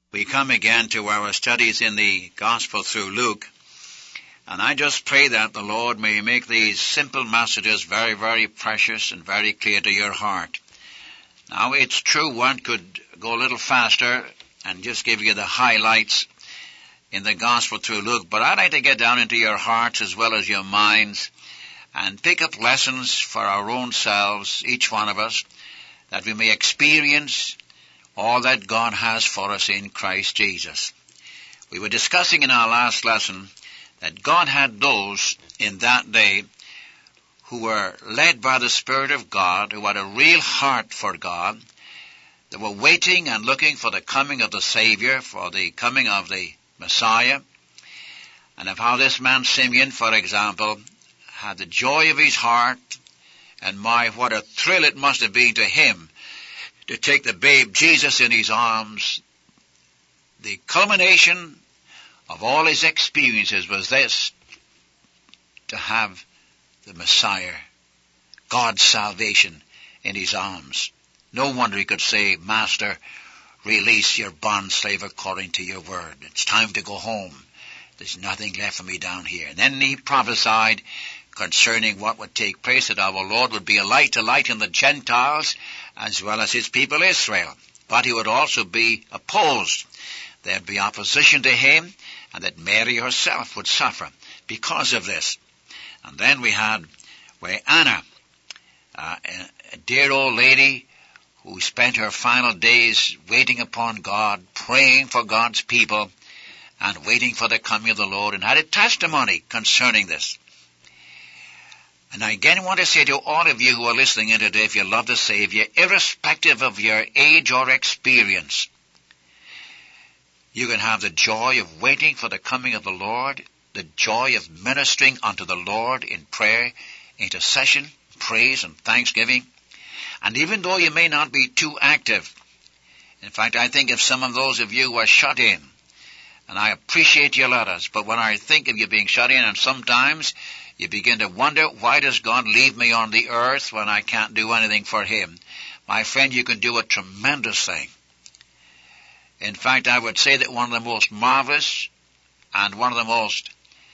We come again to our studies in the Gospel through Luke, and I just pray that the Lord may make these simple messages very, very precious and very clear to your heart. Now, it's true one could go a little faster and just give you the highlights in the Gospel through Luke, but I'd like to get down into your hearts as well as your minds and pick up lessons for our own selves, each one of us, that we may experience all that God has for us in Christ Jesus. We were discussing in our last lesson that God had those in that day who were led by the Spirit of God, who had a real heart for God. They were waiting and looking for the coming of the Savior, for the coming of the Messiah, and of how this man Simeon, for example, had the joy of his heart, and what a thrill it must have been to him to take the babe Jesus in his arms. The culmination of all his experiences was this: to have the Messiah, God's salvation, in his arms. No wonder he could say, "Master, release your bondslave according to your word. It's time to go home. There's nothing left for me down here." And then he prophesied concerning what would take place, that our Lord would be a light to lighten the Gentiles as well as his people Israel. But he would also be opposed. There'd be opposition to him, and that Mary herself would suffer because of this. And then we had where Anna, a dear old lady who spent her final days waiting upon God, praying for God's people, and waiting for the coming of the Lord, and had a testimony concerning this. And I again want to say to all of you who are listening in today, if you love the Savior, irrespective of your age or experience, you can have the joy of waiting for the coming of the Lord, the joy of ministering unto the Lord in prayer, intercession, praise, and thanksgiving. And even though you may not be too active, in fact, I think of some of those of you who are shut in, and I appreciate your letters, but when I think of you being shut in, and sometimes you begin to wonder, why does God leave me on the earth when I can't do anything for him? My friend, you can do a tremendous thing. In fact, I would say that one of the most marvelous and one of the most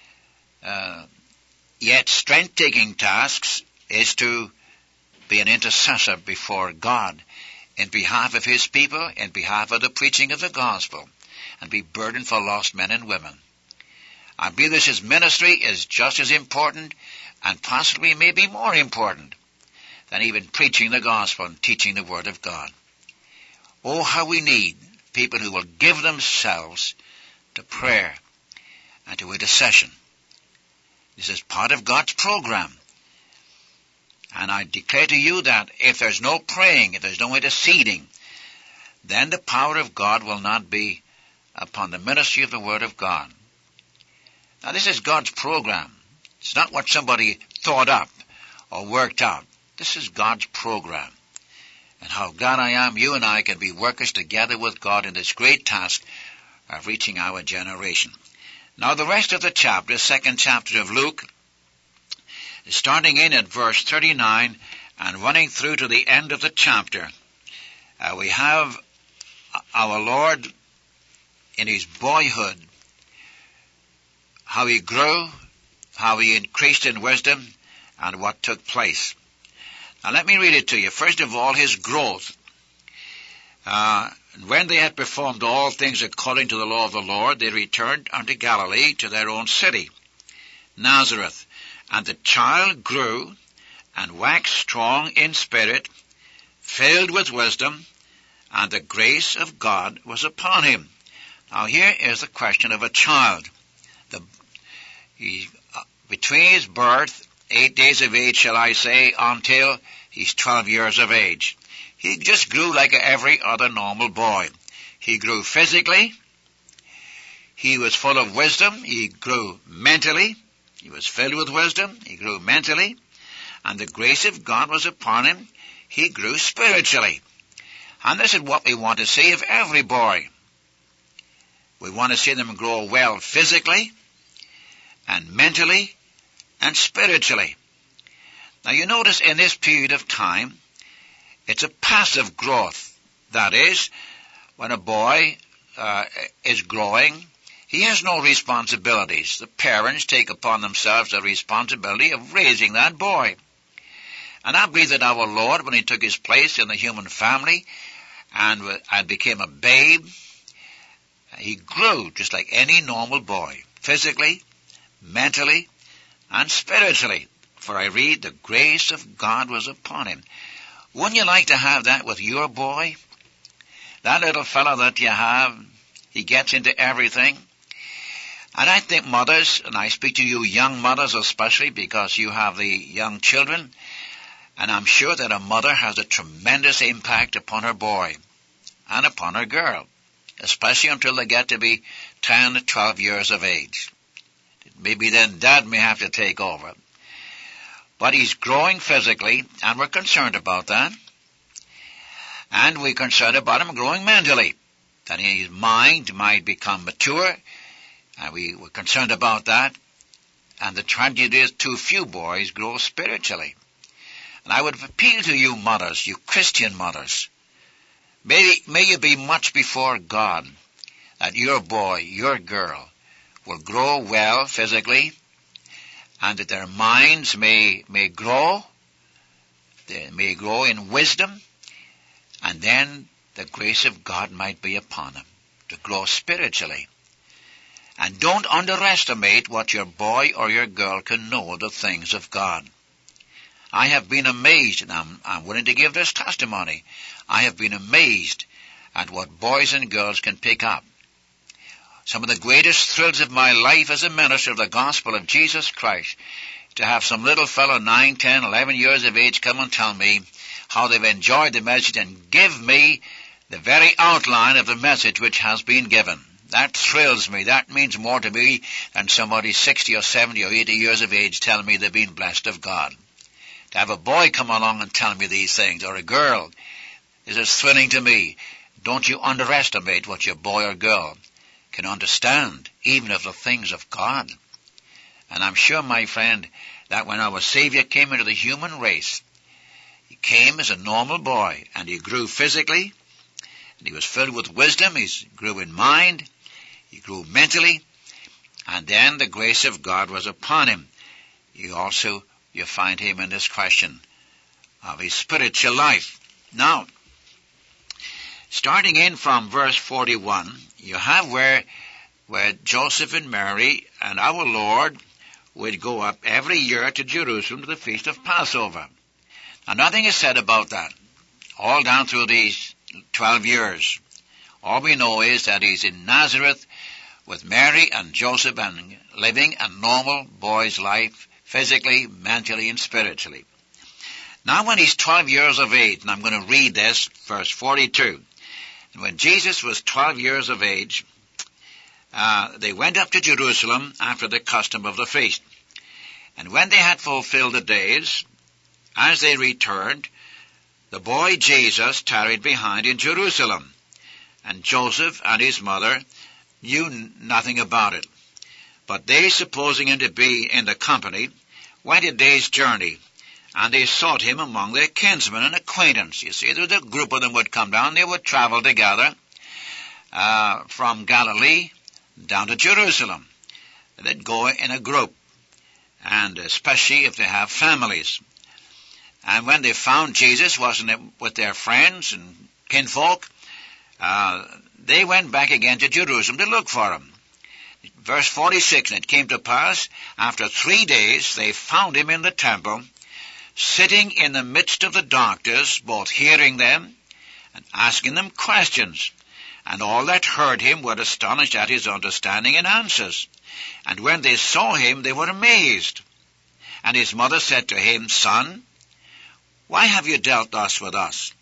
yet strength-taking tasks is to be an intercessor before God in behalf of his people, in behalf of the preaching of the gospel, and be burdened for lost men and women. I believe this his ministry is just as important, and possibly maybe more important, than even preaching the gospel and teaching the word of God. Oh, how we need people who will give themselves to prayer and to intercession. This is part of God's program. And I declare to you that if there's no praying, if there's no interceding, then the power of God will not be upon the ministry of the word of God. Now, this is God's program. It's not what somebody thought up or worked out. This is God's program. And how glad I am you and I can be workers together with God in this great task of reaching our generation. Now, the rest of the chapter, second chapter of Luke, is starting in at verse 39 and running through to the end of the chapter. We have our Lord in his boyhood, how he grew, how he increased in wisdom, and what took place. Now let me read it to you. First of all, his growth. When they had performed all things according to the law of the Lord, they returned unto Galilee, to their own city, Nazareth. And the child grew and waxed strong in spirit, filled with wisdom, and the grace of God was upon him. Now here is the question of a child. Between his birth, 8 days of age, shall I say, until he's 12 years of age, he just grew like every other normal boy. He grew physically. He was full of wisdom. He grew mentally. He was filled with wisdom. He grew mentally. And the grace of God was upon him. He grew spiritually. And this is what we want to see of every boy. We want to see them grow well physically and mentally and spiritually. Now you notice in this period of time, it's a passive growth. That is, when a boy is growing, he has no responsibilities. The parents take upon themselves the responsibility of raising that boy. And I believe that our Lord, when he took his place in the human family and became a babe, he grew just like any normal boy, physically, mentally, and spiritually. For I read, the grace of God was upon him. Wouldn't you like to have that with your boy? That little fellow that you have, he gets into everything. And I think mothers, and I speak to you young mothers especially because you have the young children, and I'm sure that a mother has a tremendous impact upon her boy and upon her girl, especially until they get to be 10 to 12 years of age. Maybe then Dad may have to take over. But he's growing physically, and we're concerned about that. And we're concerned about him growing mentally, that his mind might become mature, and we're concerned about that. And the tragedy is too few boys grow spiritually. And I would appeal to you mothers, you Christian mothers, may you be much before God, that your boy, your girl, will grow well physically, and that their minds may grow, they may grow in wisdom, and then the grace of God might be upon them to grow spiritually. And don't underestimate what your boy or your girl can know of the things of God. I have been amazed, and I'm willing to give this testimony. I have been amazed at what boys and girls can pick up. Some of the greatest thrills of my life as a minister of the gospel of Jesus Christ, to have some little fellow 9, 10, 11 years of age come and tell me how they've enjoyed the message and give me the very outline of the message which has been given. That thrills me. That means more to me than somebody 60 or 70 or 80 years of age telling me they've been blessed of God. To have a boy come along and tell me these things, or a girl, is as thrilling to me. Don't you underestimate what your boy or girl can understand, even of the things of God. And I'm sure, my friend, that when our Savior came into the human race, he came as a normal boy, and he grew physically, and he was filled with wisdom, he grew in mind, he grew mentally, and then the grace of God was upon him. You find him in this question of his spiritual life. Now, starting in from verse 41, you have where Joseph and Mary and our Lord would go up every year to Jerusalem to the feast of Passover. Now, nothing is said about that, all down through these 12 years. All we know is that he's in Nazareth with Mary and Joseph and living a normal boy's life, physically, mentally, and spiritually. Now when he's 12 years of age, and I'm going to read this, verse 42. And when Jesus was 12 years of age, they went up to Jerusalem after the custom of the feast. And when they had fulfilled the days, as they returned, the boy Jesus tarried behind in Jerusalem, and Joseph and his mother knew nothing about it. But they, supposing him to be in the company, went a day's journey, and they sought him among their kinsmen and acquaintance. You see, there was a group of them would come down. They would travel together from Galilee down to Jerusalem. They'd go in a group, and especially if they have families. And when they found Jesus wasn't with their friends and kinfolk, they went back again to Jerusalem to look for him. Verse 46, and it came to pass, after 3 days they found him in the temple, sitting in the midst of the doctors, both hearing them and asking them questions. And all that heard him were astonished at his understanding and answers. And when they saw him, they were amazed. And his mother said to him, Son, why have you dealt thus with us?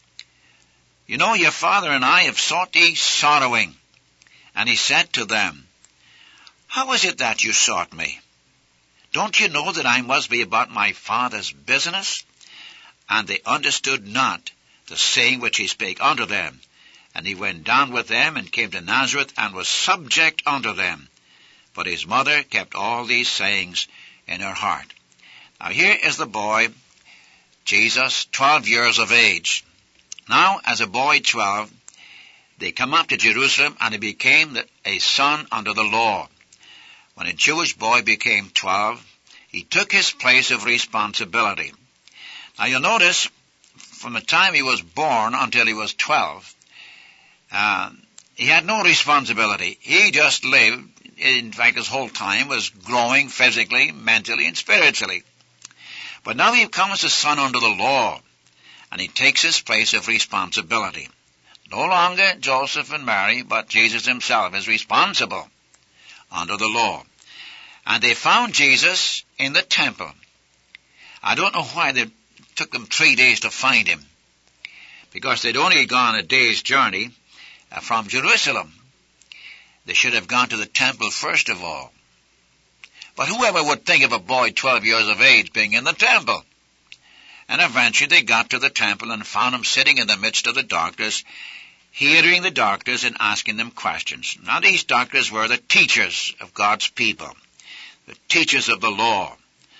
You know, your father and I have sought thee sorrowing. And he said to them, How is it that you sought me? Don't you know that I must be about my Father's business? And they understood not the saying which he spake unto them. And he went down with them, and came to Nazareth, and was subject unto them. But his mother kept all these sayings in her heart. Now here is the boy, Jesus, 12 years of age. Now, as a boy 12, they come up to Jerusalem, and he became a son under the law. When a Jewish boy became 12, he took his place of responsibility. Now you'll notice, from the time he was born until he was 12, he had no responsibility. He just lived. In fact, his whole time was growing physically, mentally, and spiritually. But now he becomes a son under the law, and he takes his place of responsibility. No longer Joseph and Mary, but Jesus himself is responsible under the law. And they found Jesus in the temple. I don't know why they took them 3 days to find him, because they'd only gone a day's journey from Jerusalem. They should have gone to the temple first of all. But whoever would think of a boy 12 years of age being in the temple? And eventually they got to the temple and found him sitting in the midst of the doctors, hearing the doctors and asking them questions. Now these doctors were the teachers of God's people, the teachers of the law.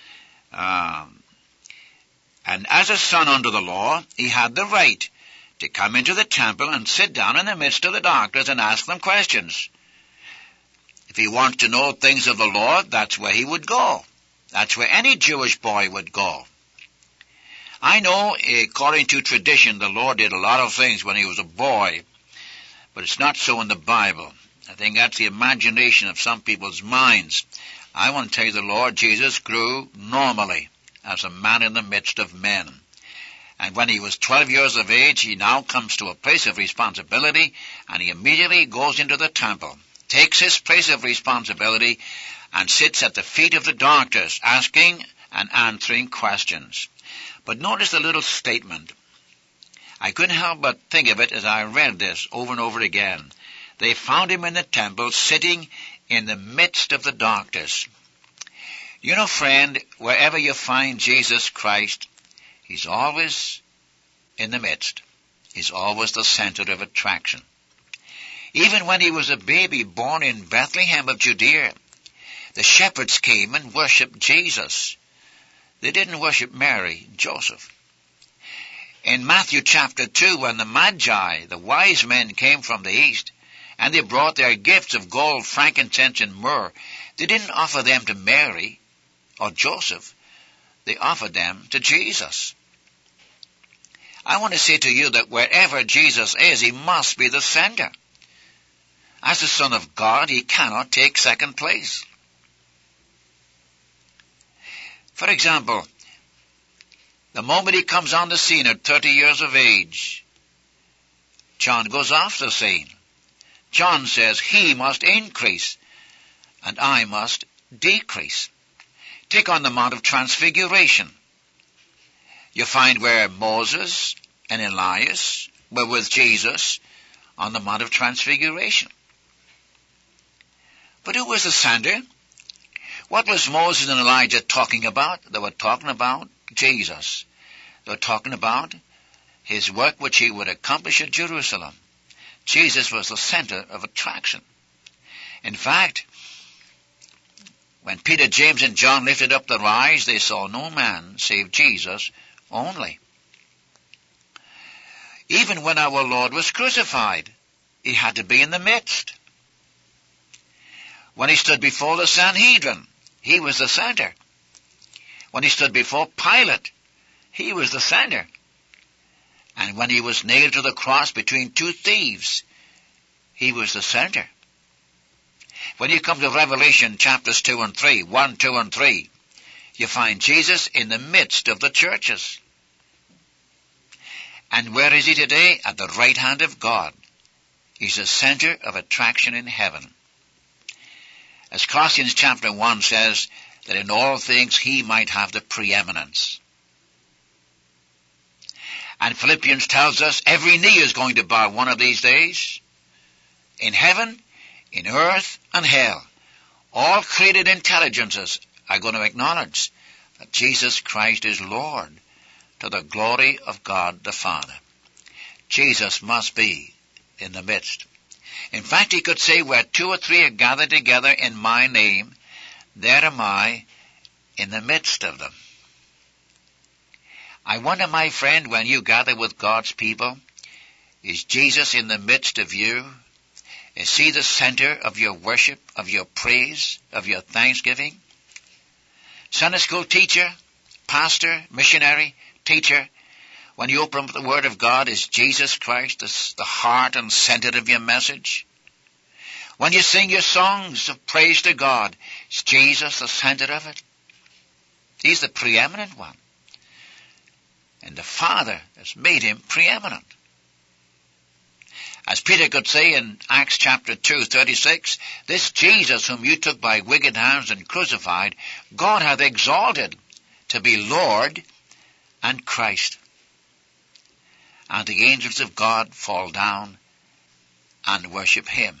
And as a son under the law, he had the right to come into the temple and sit down in the midst of the doctors and ask them questions. If he wants to know things of the law, that's where he would go. That's where any Jewish boy would go. I know, according to tradition, the Lord did a lot of things when he was a boy, but it's not so in the Bible. I think that's the imagination of some people's minds. I want to tell you the Lord Jesus grew normally as a man in the midst of men. And when he was 12 years of age, he now comes to a place of responsibility, and he immediately goes into the temple, takes his place of responsibility, and sits at the feet of the doctors, asking and answering questions. But notice the little statement. I couldn't help but think of it as I read this over and over again. They found him in the temple, sitting in the midst of the doctors. You know, friend, wherever you find Jesus Christ, he's always in the midst. He's always the center of attraction. Even when he was a baby born in Bethlehem of Judea, the shepherds came and worshipped Jesus. They didn't worship Mary, Joseph. In Matthew chapter 2, when the Magi, the wise men, came from the east, and they brought their gifts of gold, frankincense, and myrrh, they didn't offer them to Mary or Joseph. They offered them to Jesus. I want to say to you that wherever Jesus is, he must be the center. As the Son of God, he cannot take second place. For example, the moment he comes on the scene at 30 years of age, John goes off the scene. John says, he must increase, and I must decrease. Take on the Mount of Transfiguration. You find where Moses and Elias were with Jesus on the Mount of Transfiguration. But who was the center? What was Moses and Elijah talking about? They were talking about Jesus. They were talking about his work which he would accomplish at Jerusalem. Jesus was the center of attraction. In fact, when Peter, James, and John lifted up their eyes, they saw no man save Jesus only. Even when our Lord was crucified, he had to be in the midst. When he stood before the Sanhedrin, he was the center. When he stood before Pilate, he was the center. And when he was nailed to the cross between two thieves, he was the center. When you come to Revelation chapters 2 and 3, 1, 2, and 3, you find Jesus in the midst of the churches. And where is he today? At the right hand of God. He's the center of attraction in heaven. As Colossians chapter 1 says, that in all things he might have the preeminence. And Philippians tells us every knee is going to bow one of these days. In heaven, in earth, and hell. All created intelligences are going to acknowledge that Jesus Christ is Lord, to the glory of God the Father. Jesus must be in the midst. In fact, he could say, where 2 or 3 are gathered together in my name, there am I in the midst of them. I wonder, my friend, when you gather with God's people, Is Jesus in the midst of you? Is he the center of your worship, of your praise, of your thanksgiving? Sunday school teacher, pastor, missionary, teacher, when you open up the Word of God, is Jesus Christ the heart and center of your message? When you sing your songs of praise to God, is Jesus the center of it? He's the preeminent one. And the Father has made him preeminent. As Peter could say in Acts chapter 2:36, this Jesus whom you took by wicked hands and crucified, God hath exalted to be Lord and Christ. And the angels of God fall down and worship him.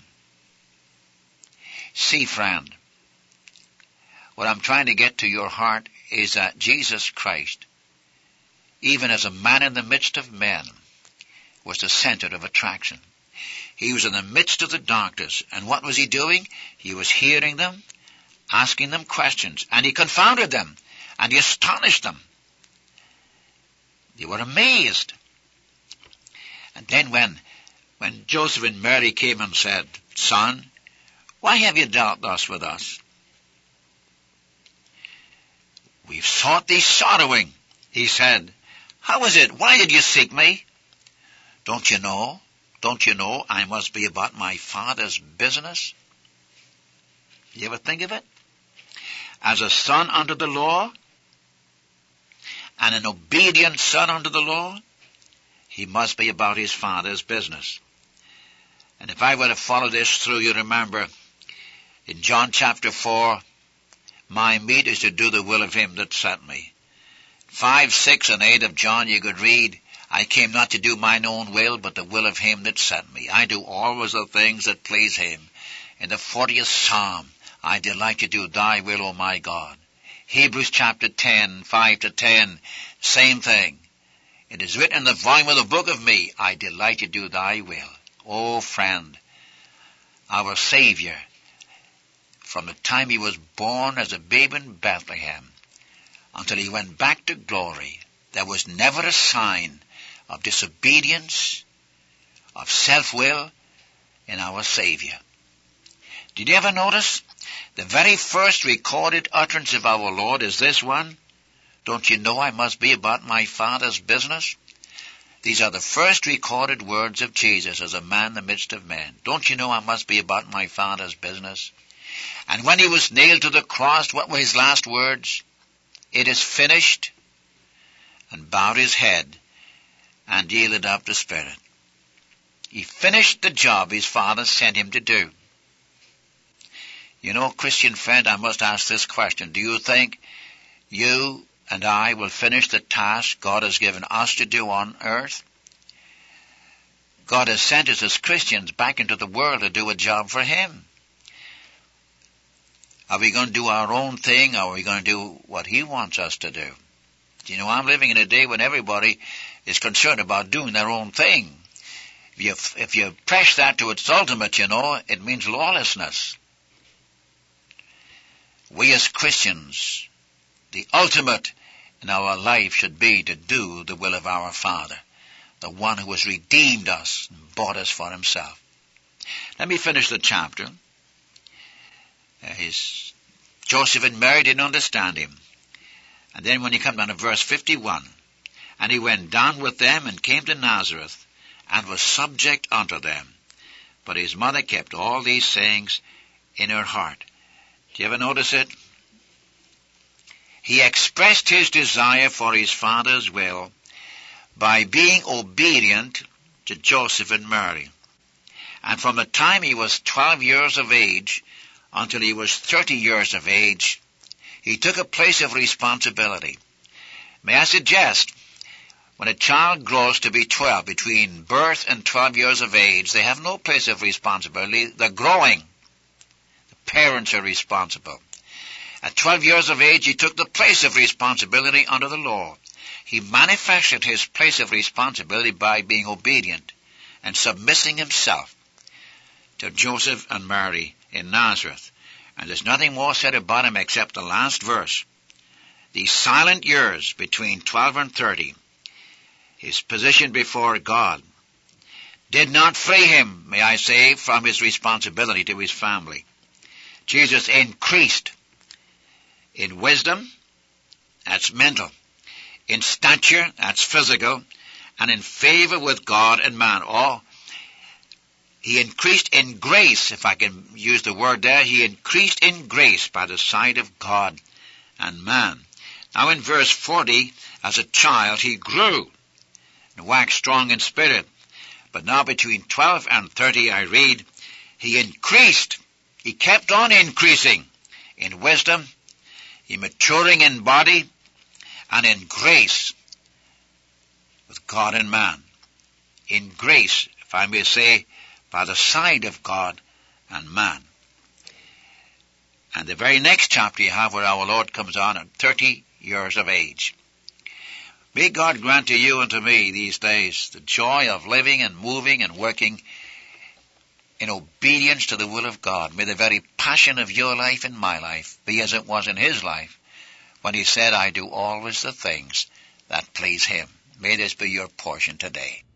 See, friend, what I'm trying to get to your heart is that Jesus Christ, even as a man in the midst of men, was the center of attraction. He was in the midst of the doctors, and what was he doing? He was hearing them, asking them questions, and he confounded them, and he astonished them. They were amazed. And then when Joseph and Mary came and said, Son, why have you dealt thus with us? We've sought thee sorrowing, he said. How is it? Why did you seek me? Don't you know I must be about my Father's business? You ever think of it? As a son under the law, and an obedient son under the law, he must be about his Father's business. And if I were to follow this through, you remember, in John chapter 4, my meat is to do the will of him that sent me. 5, 6, and 8 of John you could read, I came not to do mine own will, but the will of him that sent me. I do always the things that please him. In the 40th Psalm, I delight to do thy will, O my God. Hebrews chapter 10, 5 to 10, same thing. It is written in the volume of the book of me, I delight to do thy will. Oh, friend, our Savior, from the time he was born as a babe in Bethlehem until he went back to glory, there was never a sign of disobedience, of self-will in our Savior. Did you ever notice? The very first recorded utterance of our Lord is this one. Don't you know I must be about my Father's business? These are the first recorded words of Jesus as a man in the midst of men. Don't you know I must be about my Father's business? And when he was nailed to the cross, what were his last words? It is finished. And bowed his head and yielded up the Spirit. He finished the job his Father sent him to do. You know, Christian friend, I must ask this question. Do you think you and I will finish the task God has given us to do on earth? God has sent us as Christians back into the world to do a job for him. Are we going to do our own thing, or are we going to do what he wants us to do? You know, I'm living in a day when everybody is concerned about doing their own thing. If you press that to its ultimate, you know, it means lawlessness. We as Christians, the ultimate in our life should be to do the will of our Father, the one who has redeemed us and bought us for himself. Let me finish the chapter. Joseph and Mary didn't understand him. And then when you come down to verse 51, and he went down with them and came to Nazareth, and was subject unto them. But his mother kept all these sayings in her heart. Do you ever notice it? He expressed his desire for his Father's will by being obedient to Joseph and Mary. And from the time he was 12 years of age until he was 30 years of age, he took a place of responsibility. May I suggest, when a child grows to be 12, between birth and 12 years of age, they have no place of responsibility. They're growing. The parents are responsible. At 12 years of age, he took the place of responsibility under the law. He manifested his place of responsibility by being obedient and submitting himself to Joseph and Mary in Nazareth. And there's nothing more said about him except the last verse. These silent years between 12 and 30, his position before God. did not free him, may I say, from his responsibility to his family. Jesus increased in wisdom, that's mental, in stature, that's physical, and in favor with God and man. He increased in grace, if I can use the word there. He increased in grace by the side of God and man. Now in verse 40, as a child he grew and waxed strong in spirit. But now between 12 and 30 I read, he increased. He kept on increasing in wisdom, in maturing in body, and in grace with God and man. In grace, if I may say, by the side of God and man. And the very next chapter you have where our Lord comes on at 30 years of age. May God grant to you and to me these days the joy of living and moving and working in obedience to the will of God. May the very passion of your life and my life be as it was in his life when he said, I do always the things that please him. May this be your portion today.